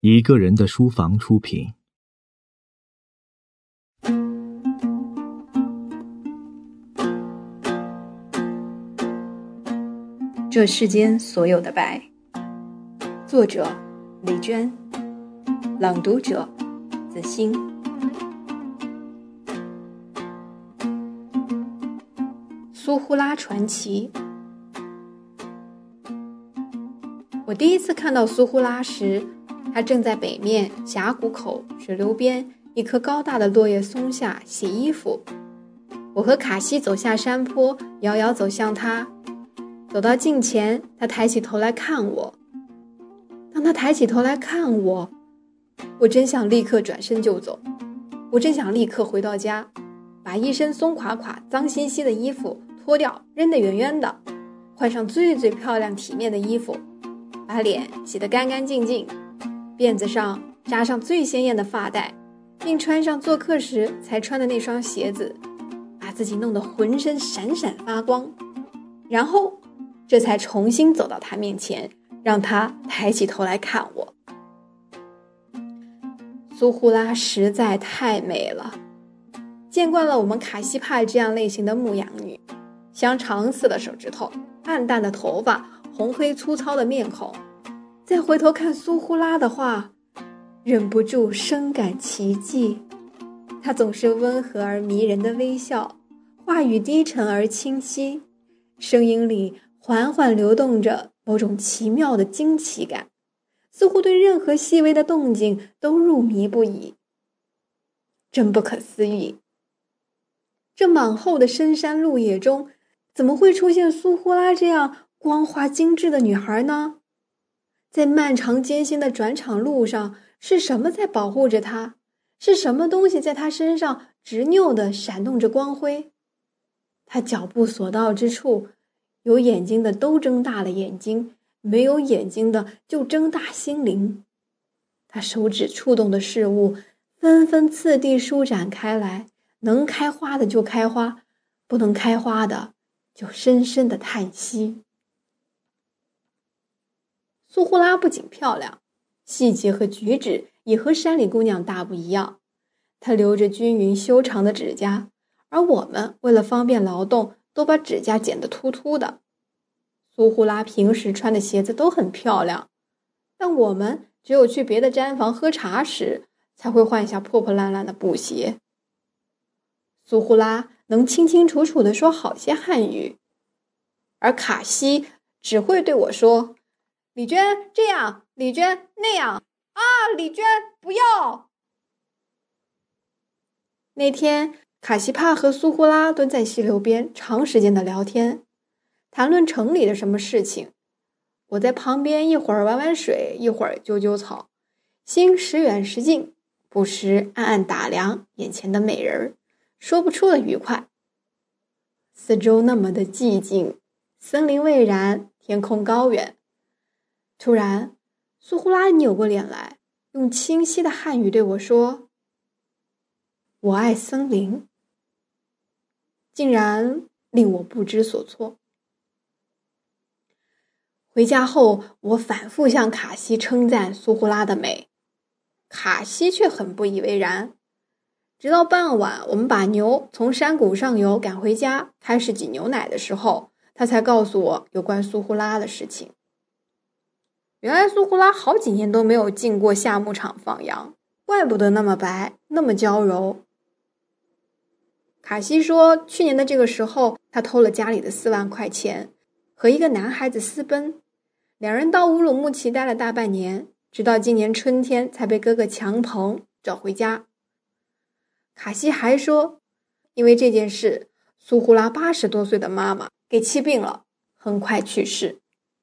一个人的书房出品。 这世间所有的白，作者李娟，朗读者子欣。苏呼拉传奇。我第一次看到苏呼拉时，他正在北面峡谷口水流边一棵高大的落叶松下洗衣服。我和卡西走下山坡，遥遥走向他。走到近前，他抬起头来看我。当他抬起头来看我，我真想立刻转身就走。我真想立刻回到家，把一身松垮垮脏兮兮的衣服脱掉，扔得远远的，换上最漂亮体面的衣服，把脸洗得干干净净，辫子上扎上最鲜艳的发带，并穿上做客时才穿的那双鞋子，把自己弄得浑身闪闪发光，然后这才重新走到他面前，让他抬起头来看我。苏呼拉实在太美了，见惯了我们卡西帕这样类型的牧羊女，香肠似的手指头，暗淡的头发，红黑粗糙的面孔，再回头看苏呼拉的话，忍不住深感奇迹。她总是温和而迷人的微笑，话语低沉而清晰，声音里缓缓流动着某种奇妙的惊奇感，似乎对任何细微的动静都入迷不已。真不可思议，这莽厚的深山路野中，怎么会出现苏呼拉这样光滑精致的女孩呢？在漫长艰辛的转场路上，是什么在保护着她？是什么东西在她身上执拗地闪动着光辉？她脚步所到之处，有眼睛的都睁大了眼睛，没有眼睛的就睁大心灵。他手指触动的事物纷纷次第舒展开来，能开花的就开花，不能开花的就深深的叹息。苏呼拉不仅漂亮，细节和举止也和山里姑娘大不一样。她留着均匀修长的指甲，而我们为了方便劳动，都把指甲剪得秃秃的。苏呼拉平时穿的鞋子都很漂亮，但我们只有去别的毡房喝茶时，才会换下破破烂烂的布鞋。苏呼拉能清清楚楚地说好些汉语，而卡西只会对我说：“李娟这样，李娟那样，啊，李娟不要。”那天卡西帕和苏呼拉蹲在溪流边长时间的聊天，谈论城里的什么事情。我在旁边一会儿玩玩水，一会儿揪揪草，心时远时近，不时暗暗打量眼前的美人，说不出的愉快。四周那么的寂静，森林蔚然，天空高远。突然，苏呼拉扭过脸来，用清晰的汉语对我说：“我爱森林。”竟然令我不知所措。回家后，我反复向卡西称赞苏呼拉的美，卡西却很不以为然。直到傍晚，我们把牛从山谷上游赶回家，开始挤牛奶的时候，他才告诉我有关苏呼拉的事情。原来苏呼拉好几年都没有进过夏牧场放羊，怪不得那么白，那么娇柔。卡西说，去年的这个时候，他偷了家里的4万块钱，和一个男孩子私奔，两人到乌鲁木齐待了大半年，直到今年春天才被哥哥强鹏找回家。卡西还说，因为这件事，苏呼拉80多岁的妈妈给气病了，很快去世。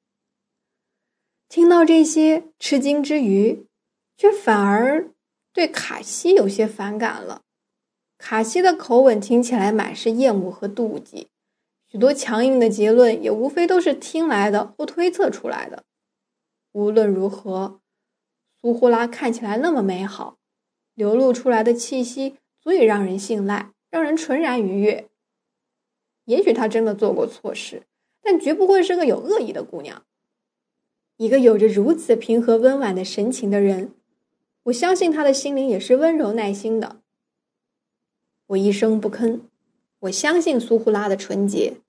听到这些，吃惊之余，却反而对卡西有些反感了。卡西的口吻听起来满是厌恶和妒忌，许多强硬的结论也无非都是听来的或推测出来的。无论如何，苏呼拉看起来那么美好，流露出来的气息足以让人信赖，让人纯然愉悦。也许她真的做过错事，但绝不会是个有恶意的姑娘。一个有着如此平和温婉的神情的人， 我相信他的心灵也是温柔耐心的。我一声不吭，我相信苏呼拉的纯洁。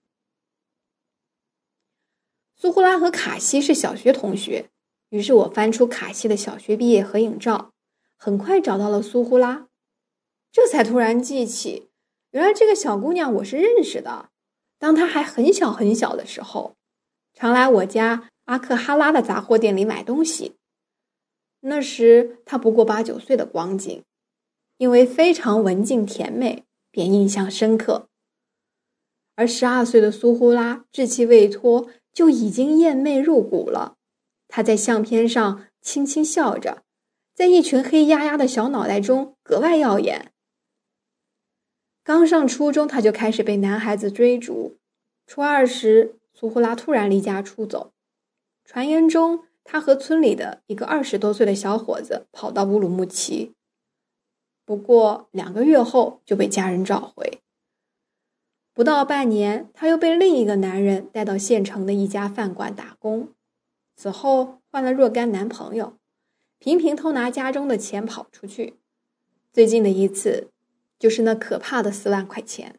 苏呼拉和卡西是小学同学，于是我翻出卡西的小学毕业合影照，很快找到了苏呼拉。这才突然记起，原来这个小姑娘我是认识的。当她还很小很小的时候，常来我家阿克哈拉的杂货店里买东西。那时她不过8、9岁的光景，因为非常文静甜美，便印象深刻。而12岁的苏呼拉稚气未脱，就已经艳媚入骨了。她在相片上轻轻笑着，在一群黑压压的小脑袋中格外耀眼。刚上初中，她就开始被男孩子追逐。初2时，苏呼拉突然离家出走。传言中，她和村里的一个20多岁的小伙子跑到乌鲁木齐，不过2个月后就被家人找回。不到半年，她又被另一个男人带到县城的一家饭馆打工，此后换了若干男朋友，频频偷拿家中的钱跑出去。最近的一次，就是那可怕的4万块钱。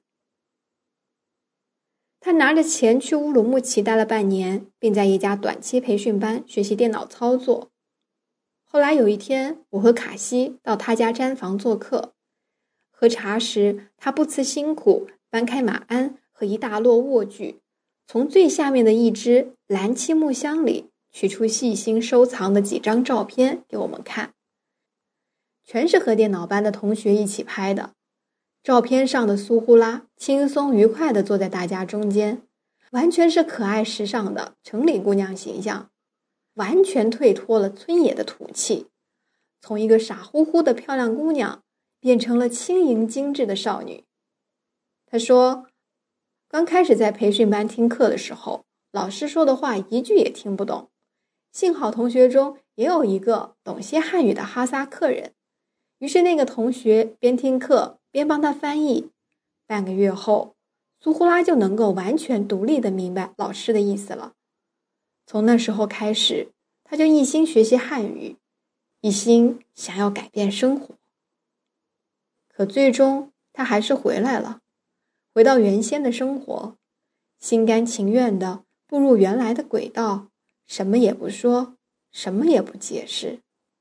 他拿着钱去乌鲁木齐待了半年，并在一家短期培训班学习电脑操作。后来有一天，我和卡西到他家毡房做客，喝茶时，他不辞辛苦搬开马鞍和一大摞卧具，从最下面的一只蓝漆木箱里取出细心收藏的几张照片给我们看，全是和电脑班的同学一起拍的。照片上的苏呼拉轻松愉快地坐在大家中间，完全是可爱时尚的城里姑娘形象，完全退脱了村野的土气，从一个傻乎乎的漂亮姑娘变成了轻盈精致的少女。她说，刚开始在培训班听课的时候，老师说的话一句也听不懂，幸好同学中也有一个懂些汉语的哈萨克人，于是那个同学边听课边帮他翻译。半个月后，苏呼拉就能够完全独立地明白老师的意思了。从那时候开始，他就一心学习汉语，一心想要改变生活。可最终他还是回来了，回到原先的生活，心甘情愿地步入原来的轨道，什么也不说，什么也不解释。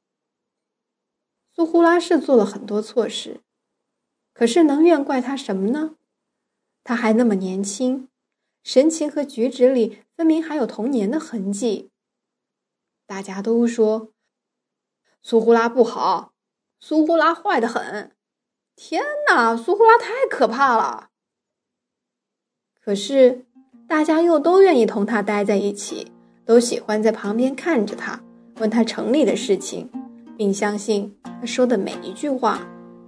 苏呼拉是做了很多错事，可是能怨怪他什么呢？他还那么年轻，神情和举止里分明还有童年的痕迹。大家都说苏呼拉不好，苏呼拉坏得很，天哪，苏呼拉太可怕了。可是大家又都愿意同他待在一起，都喜欢在旁边看着他，问他城里的事情，并相信他说的每一句话。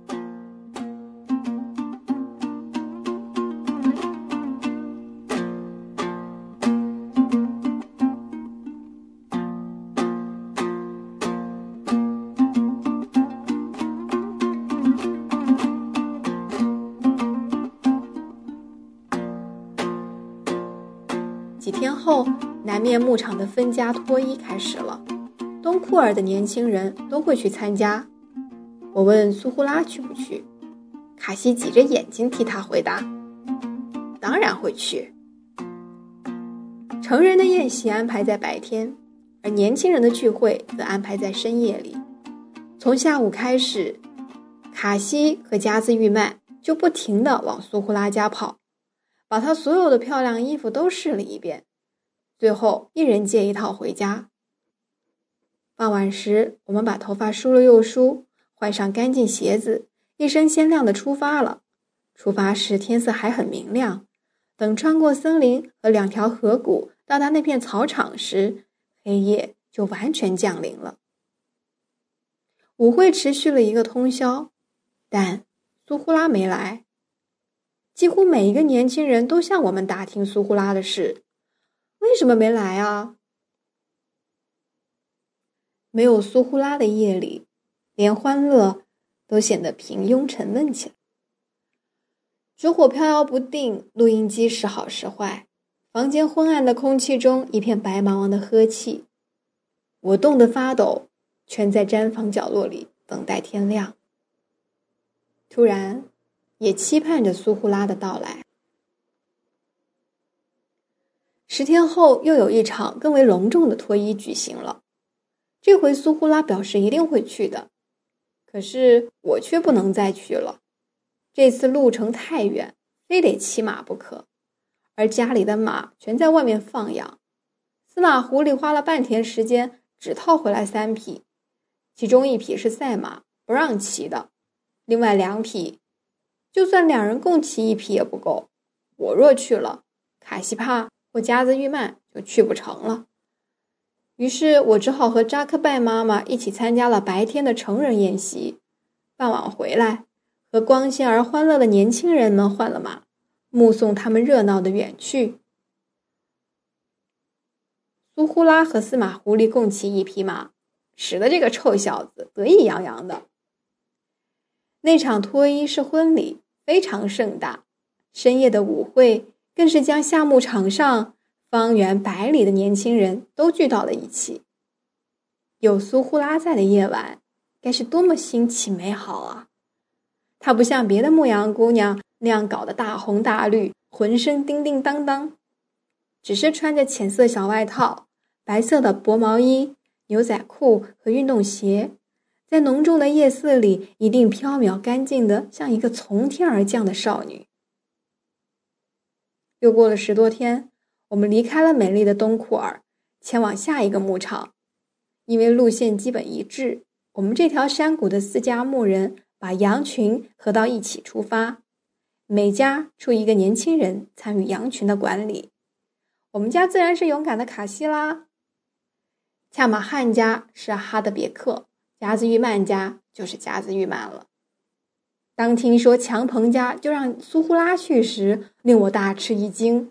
几天后，南面牧场的分家脱衣开始了，东库尔的年轻人都会去参加。我问苏呼拉去不去，卡西挤着眼睛替他回答，当然会去。成人的宴席安排在白天，而年轻人的聚会则安排在深夜里。从下午开始，卡西和加兹玉曼就不停地往苏呼拉家跑，把她所有的漂亮衣服都试了一遍，最后一人借一套回家。傍晚时，我们把头发梳了又梳，换上干净鞋子，一身鲜亮地出发了。出发时天色还很明亮，等穿过森林和2条河谷到达那片草场时，黑夜就完全降临了。舞会持续了1个通宵，但苏呼拉没来。几乎每一个年轻人都向我们打听苏呼拉的事，为什么没来啊？没有苏呼拉的夜里，连欢乐都显得平庸沉闷起来。烛火飘摇不定，录音机时好时坏，房间昏暗的空气中一片白茫茫的呵气。我冻得发抖，蜷在毡房角落里等待天亮。突然，也期盼着苏呼拉的到来。10天后，又有一场更为隆重的脱衣举行了。这回苏呼拉表示一定会去的，可是我却不能再去了。这次路程太远，非得骑马不可，而家里的马全在外面放养。司马狐狸花了半天时间，只套回来3匹，其中1匹是赛马，不让骑的，另外2匹，就算2人共骑1匹也不够。我若去了，卡西帕或加兹玉曼就去不成了。于是我只好和扎克拜妈妈一起参加了白天的成人宴席，傍晚回来，和光鲜而欢乐的年轻人们换了马，目送他们热闹的远去。苏呼拉和司马狐狸共骑1匹马，使得这个臭小子得意洋洋的。那场脱衣是婚礼，非常盛大，深夜的舞会更是将夏牧场上方圆100里的年轻人都聚到了一起。有苏呼拉在的夜晚，该是多么新奇美好啊！她不像别的牧羊姑娘那样搞得大红大绿，浑身叮叮当当，只是穿着浅色小外套、白色的薄毛衣、牛仔裤和运动鞋，在浓重的夜色里一定飘渺干净的像一个从天而降的少女。又过了10多天，我们离开了美丽的东库尔，前往下一个牧场。因为路线基本一致，我们这条山谷的4家牧人把羊群合到一起出发，每家出一个年轻人参与羊群的管理。我们家自然是勇敢的卡西拉，恰马汉家是哈德别克，加兹玉曼家就是加兹玉曼了。当听说强鹏家就让苏呼拉去时，令我大吃一惊。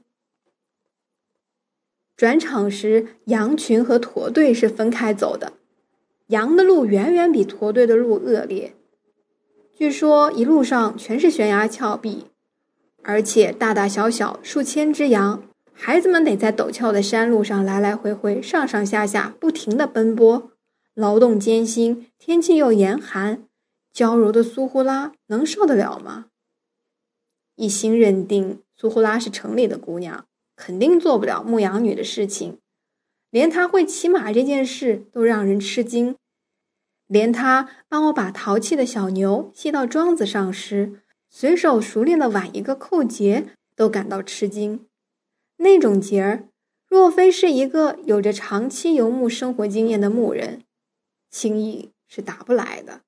转场时，羊群和驼队是分开走的，羊的路远远比驼队的路恶劣，据说一路上全是悬崖峭壁，而且大大小小数千只羊，孩子们得在陡峭的山路上来来回回上上下下不停地奔波，劳动艰辛，天气又严寒，娇柔的苏呼拉能受得了吗？一心认定苏呼拉是城里的姑娘，肯定做不了牧羊女的事情，连她会骑马这件事都让人吃惊。连她帮我把淘气的小牛系到桩子上时，随手熟练地挽一个扣结，都感到吃惊。那种节儿，若非是一个有着长期游牧生活经验的牧人，轻易是打不来的。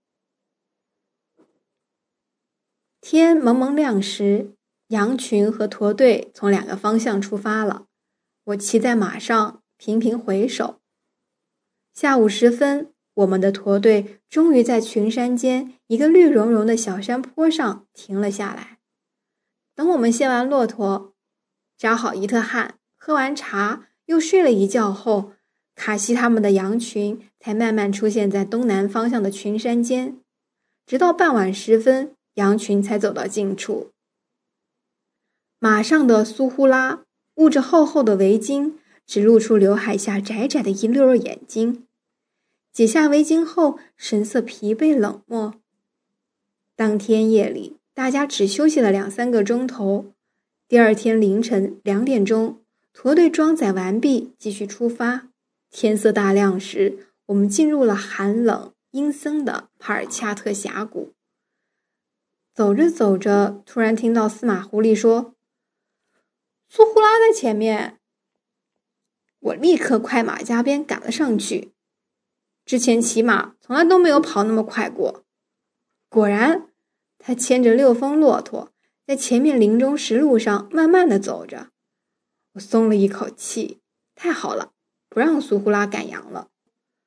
天蒙蒙亮时，羊群和驼队从2个方向出发了。我骑在马上，频频回首。下午时分，我们的驼队终于在群山间一个绿茸茸的小山坡上停了下来。等我们卸完骆驼，扎好伊特汗，喝完茶，又睡了一觉后，卡西他们的羊群才慢慢出现在东南方向的群山间。直到傍晚时分，羊群才走到近处。马上的苏呼拉捂着厚厚的围巾，只露出刘海下窄窄的一溜眼睛。解下围巾后，神色疲惫冷漠。当天夜里，大家只休息了2-3个钟头。第二天凌晨2点钟，驼队装载完毕，继续出发。天色大亮时，我们进入了寒冷阴森的帕尔恰特峡谷。走着走着，突然听到司马狐狸说：“苏呼拉在前面。”我立刻快马加鞭赶了上去。之前骑马从来都没有跑那么快过。果然，他牵着6峰骆驼，在前面林中石路上慢慢地走着。我松了一口气，太好了，不让苏呼拉赶羊了。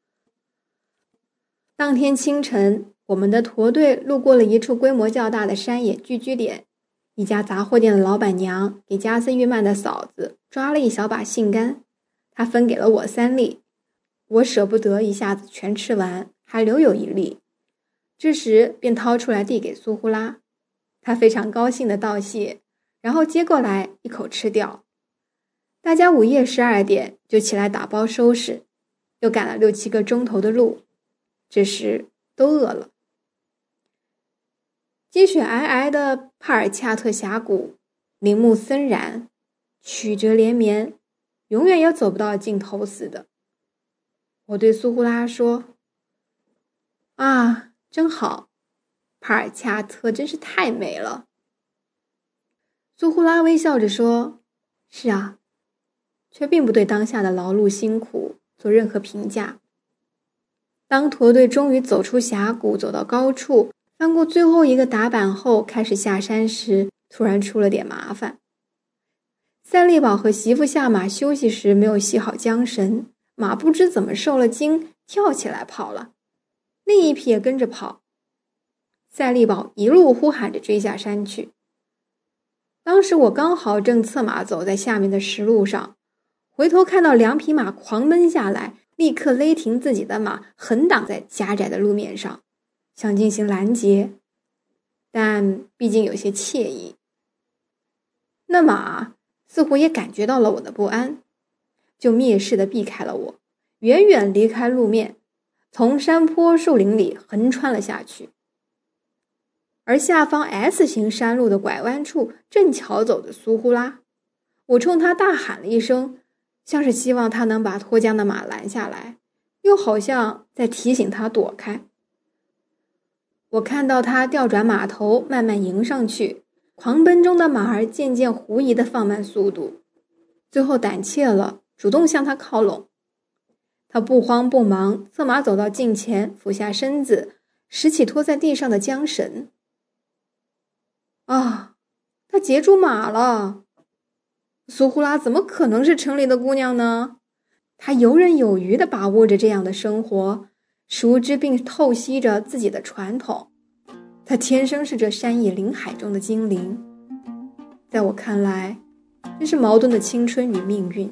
当天清晨，我们的驼队路过了一处规模较大的山野聚居点。一家杂货店的老板娘给加斯玉曼的嫂子抓了一小把杏干，她分给了我3粒，我舍不得一下子全吃完，还留有1粒。这时便掏出来递给苏呼拉，她非常高兴地道谢，然后接过来一口吃掉。大家午夜12点就起来打包收拾，又赶了6-7个钟头的路，这时都饿了。 积雪皑皑的帕尔恰特峡谷，林木森然，曲折连绵，永远也走不到尽头似的。我对苏呼拉说：啊，真好，帕尔恰特真是太美了。苏呼拉微笑着说：是啊，却并不对当下的劳碌辛苦做任何评价。当驼队终于走出峡谷，走到高处，翻过最后一个打板后开始下山时，突然出了点麻烦。赛利宝和媳妇下马休息时没有系好缰绳，马不知怎么受了惊，跳起来跑了，另一匹也跟着跑。赛利宝一路呼喊着追下山去。当时我刚好正策马走在下面的石路上，回头看到两匹马狂奔下来，立刻勒停自己的马，横挡在狭窄的路面上，想进行拦截，但毕竟有些惬意。那马似乎也感觉到了我的不安，就蔑视地避开了我，远远离开路面，从山坡树林里横穿了下去。而下方 S 型山路的拐弯处正巧走着苏呼拉，我冲他大喊了一声，像是希望他能把脱缰的马拦下来，又好像在提醒他躲开。我看到他调转马头，慢慢迎上去，狂奔中的马儿渐渐狐疑地放慢速度，最后胆怯了，主动向他靠拢。他不慌不忙，策马走到近前，俯下身子，拾起拖在地上的缰绳。啊，他截住马了！苏呼拉怎么可能是城里的姑娘呢？她游刃有余地把握着这样的生活，熟知并透析着自己的传统。她天生是这山野林海中的精灵。在我看来，真是矛盾的青春与命运。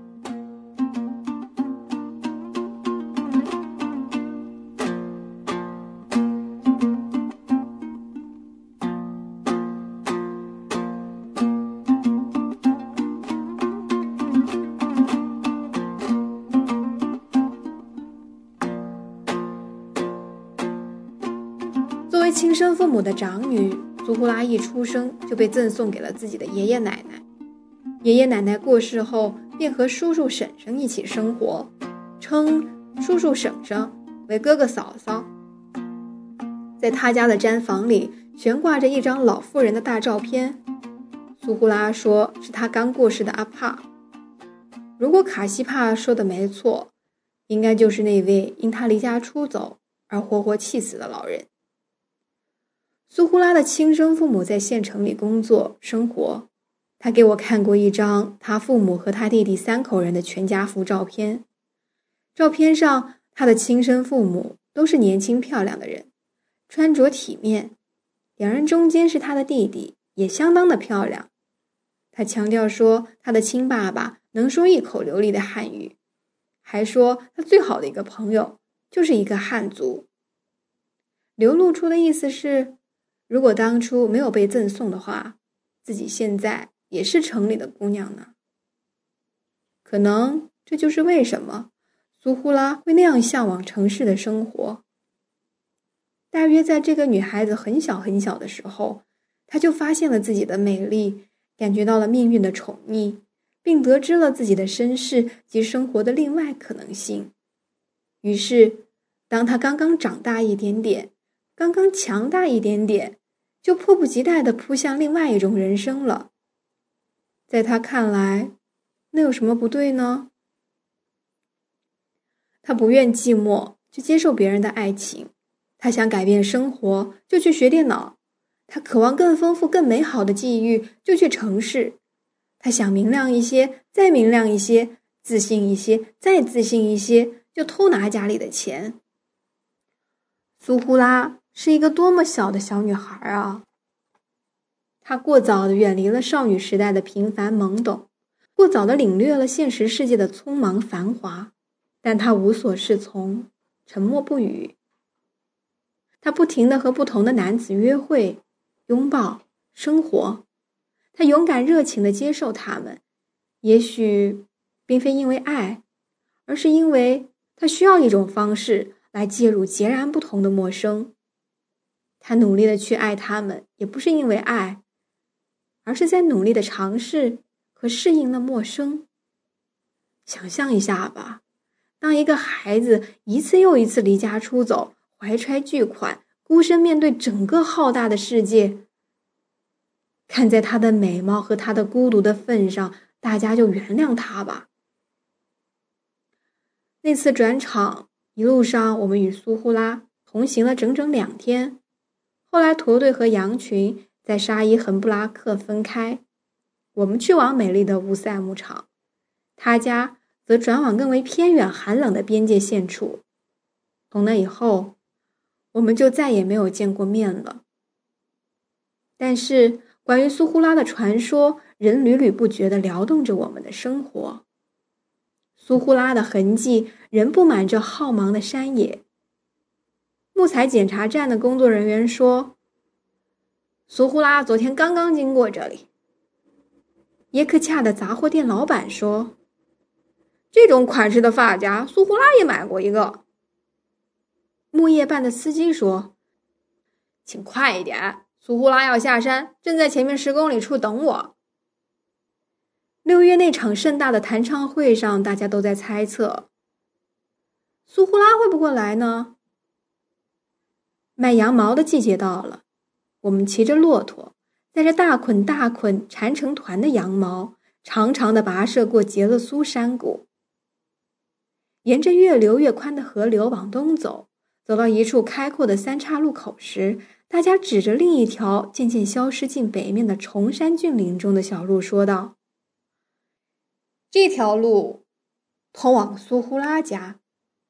作为亲生父母的长女，苏呼拉一出生就被赠送给了自己的爷爷奶奶。爷爷奶奶过世后，便和叔叔婶婶一起生活，称叔叔婶婶为哥哥嫂嫂。在他家的毡房里悬挂着一张老妇人的大照片，苏呼拉说是他刚过世的阿帕。如果卡西帕说的没错，应该就是那位因他离家出走而活活气死的老人。苏呼拉的亲生父母在县城里工作生活，他给我看过一张他父母和他弟弟3口人的全家福照片。照片上，他的亲生父母都是年轻漂亮的人，穿着体面，两人中间是他的弟弟，也相当的漂亮。他强调说他的亲爸爸能说一口流利的汉语，还说他最好的一个朋友就是一个汉族。流露出的意思是，如果当初没有被赠送的话，自己现在也是城里的姑娘呢。可能这就是为什么苏呼拉会那样向往城市的生活。大约在这个女孩子很小很小的时候，她就发现了自己的美丽，感觉到了命运的宠溺，并得知了自己的身世及生活的另外可能性。于是，当她刚刚长大一点点，刚刚强大一点点，就迫不及待地扑向另外一种人生了。在他看来，那有什么不对呢？他不愿寂寞，就接受别人的爱情；他想改变生活，就去学电脑；他渴望更丰富、更美好的际遇，就去城市；他想明亮一些，再明亮一些，自信一些，再自信一些，就偷拿家里的钱。苏呼拉是一个多么小的小女孩啊！她过早地远离了少女时代的平凡懵懂，过早地领略了现实世界的匆忙繁华，但她无所适从，沉默不语。她不停地和不同的男子约会、拥抱、生活，她勇敢热情地接受他们，也许并非因为爱，而是因为她需要一种方式来介入截然不同的陌生。 他努力的去爱他们，也不是因为爱，而是在努力的尝试和适应了陌生。想象一下吧，当一个孩子一次又一次离家出走，怀揣巨款，孤身面对整个浩大的世界，看在他的美貌和他的孤独的份上，大家就原谅他吧。那次转场，一路上我们与苏呼拉同行了整整2天。后来驼队和羊群在沙伊恒布拉克分开，我们去往美丽的乌塞牧场，他家则转往更为偏远寒冷的边界线处。从那以后，我们就再也没有见过面了。但是关于苏呼拉的传说仍屡屡不绝地撩动着我们的生活。苏呼拉的痕迹仍布满这浩茫的山野。木材检查站的工作人员说，苏呼拉昨天刚刚经过这里。耶克恰的杂货店老板说，这种款式的发夹苏呼拉也买过一个。木业办的司机说，请快一点，苏呼拉要下山，正在前面10公里处等我。6月那场盛大的弹唱会上，大家都在猜测，苏呼拉会不会来呢？卖羊毛的季节到了，我们骑着骆驼，带着大捆大捆缠成团的羊毛，长长的跋涉过杰勒苏山谷，沿着越流越宽的河流往东走，走到一处开阔的3岔路口时，大家指着另一条渐渐消失进北面的崇山峻岭中的小路说道，这条路通往苏呼拉家。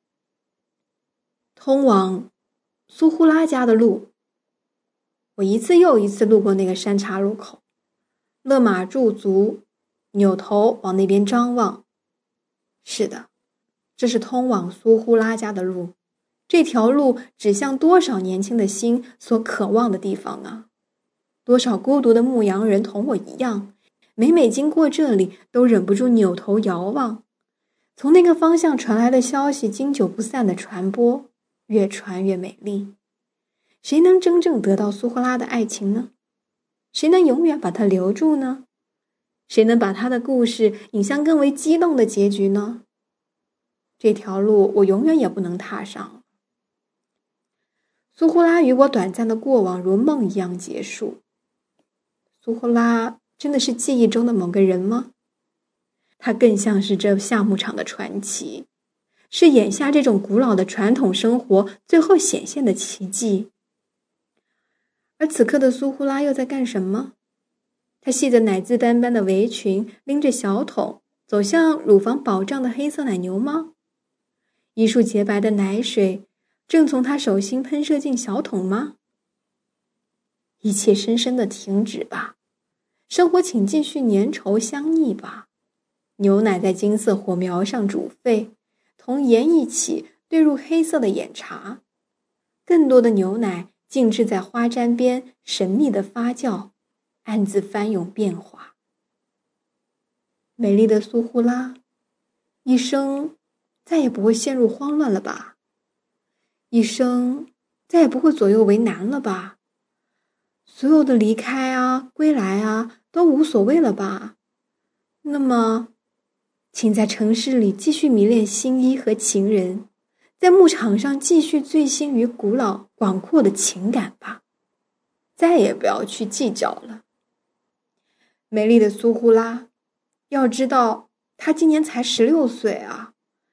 通往苏呼拉家的路，我一次又一次路过那个山岔路口，勒马驻足，扭头往那边张望。是的，这是通往苏呼拉家的路。这条路指向多少年轻的心所渴望的地方啊！多少孤独的牧羊人同我一样，每每经过这里，都忍不住扭头遥望。从那个方向传来的消息经久不散的传播，越传越美丽。谁能真正得到苏呼拉的爱情呢？谁能永远把它留住呢？谁能把他的故事引向更为激动的结局呢？这条路我永远也不能踏上。苏呼拉与我短暂的过往如梦一样结束。苏呼拉真的是记忆中的某个人吗？他更像是这夏牧场的传奇，是眼下这种古老的传统生活最后显现的奇迹。而此刻的苏呼拉又在干什么？她系着奶渍斑斑的围裙，拎着小桶，走向乳房饱胀的黑色奶牛吗？一束洁白的奶水正从她手心喷射进小桶吗？一切深深的停止吧，生活请继续粘稠相腻吧。牛奶在金色火苗上煮沸，同盐一起兑入黑色的眼茶。更多的牛奶静置在花毡边，神秘的发酵，暗自翻涌变化。美丽的苏呼拉，一生再也不会陷入慌乱了吧？一生再也不会左右为难了吧？所有的离开啊，归来啊，都无所谓了吧？那么，请在城市里继续迷恋新衣和情人，在牧场上继续醉心于古老广阔的情感吧，再也不要去计较了。美丽的苏呼拉，要知道她今年才16岁啊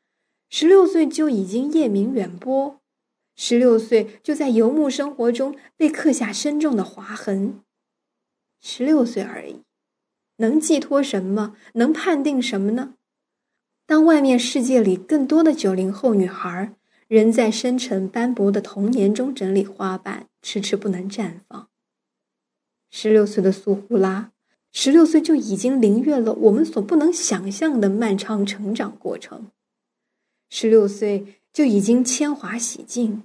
，16岁就已经夜名远播，16岁就在游牧生活中被刻下深重的划痕。16岁而已，能寄托什么？能判定什么呢？当外面世界里更多的90后女孩仍在深沉斑驳的童年中整理花瓣，迟迟不能绽放。16岁的苏呼拉，16岁就已经领略了我们所不能想象的漫长成长过程。16岁就已经铅华洗净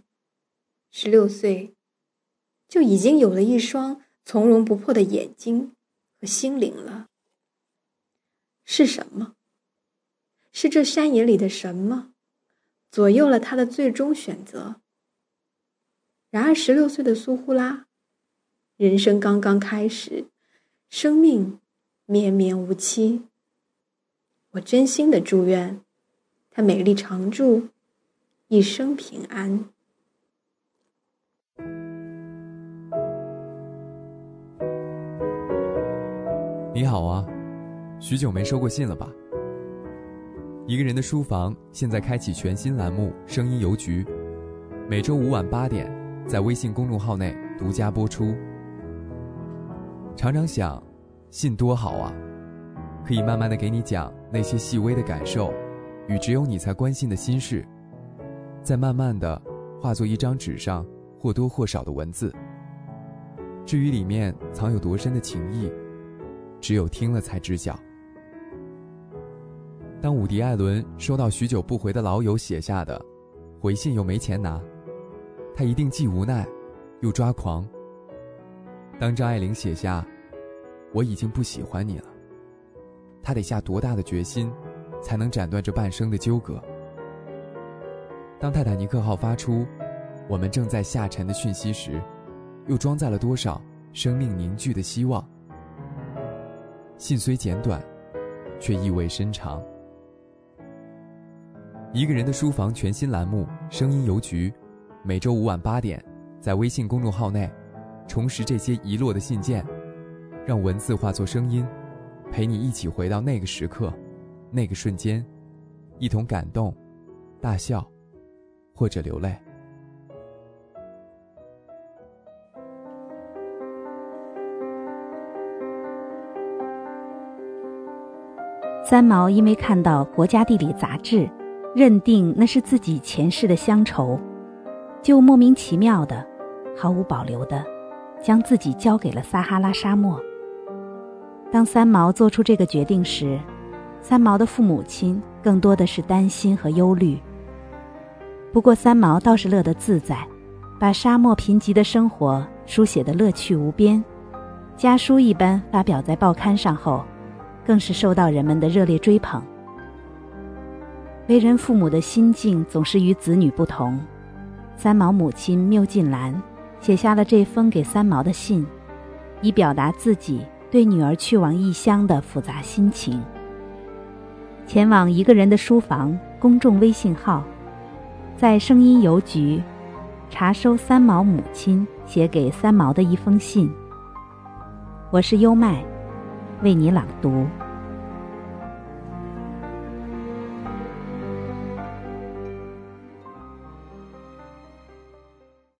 ，16岁就已经有了一双从容不迫的眼睛和心灵了。是什么？是这山野里的什么左右了他的最终选择？ 然而16岁的苏呼拉，人生刚刚开始，生命绵绵无期。我真心的祝愿她美丽常驻，一生平安。 你好啊，许久没收过信了吧？一个人的书房现在开启全新栏目声音邮局，每周5晚8点在微信公众号内独家播出。常常想，信多好啊，可以慢慢的给你讲那些细微的感受与只有你才关心的心事，再慢慢的化作一张纸上或多或少的文字。至于里面藏有多深的情谊，只有听了才知晓。当伍迪·艾伦收到许久不回的老友写下的回信又没钱拿，他一定既无奈又抓狂。当张爱玲写下我已经不喜欢你了，他得下多大的决心才能斩断这半生的纠葛。当泰坦尼克号发出我们正在下沉的讯息时，又装载了多少生命凝聚的希望。信虽简短，却意味深长。一个人的书房全新栏目声音邮局，每周5晚8点在微信公众号内重拾这些遗落的信件，让文字化作声音，陪你一起回到那个时刻，那个瞬间，一同感动、大笑或者流泪。 三毛因为看到《国家地理》杂志，认定那是自己前世的乡愁，就莫名其妙的、毫无保留的将自己交给了撒哈拉沙漠。当三毛做出这个决定时，三毛的父母亲更多的是担心和忧虑。不过三毛倒是乐得自在，把沙漠贫瘠的生活书写得乐趣无边，家书一般发表在报刊上后，更是受到人们的热烈追捧。为人父母的心境总是与子女不同，三毛母亲缪晋兰写下了这封给三毛的信，以表达自己对女儿去往异乡的复杂心情。前往一个人的书房公众微信号，在声音邮局查收三毛母亲写给三毛的一封信。我是优麦，为你朗读。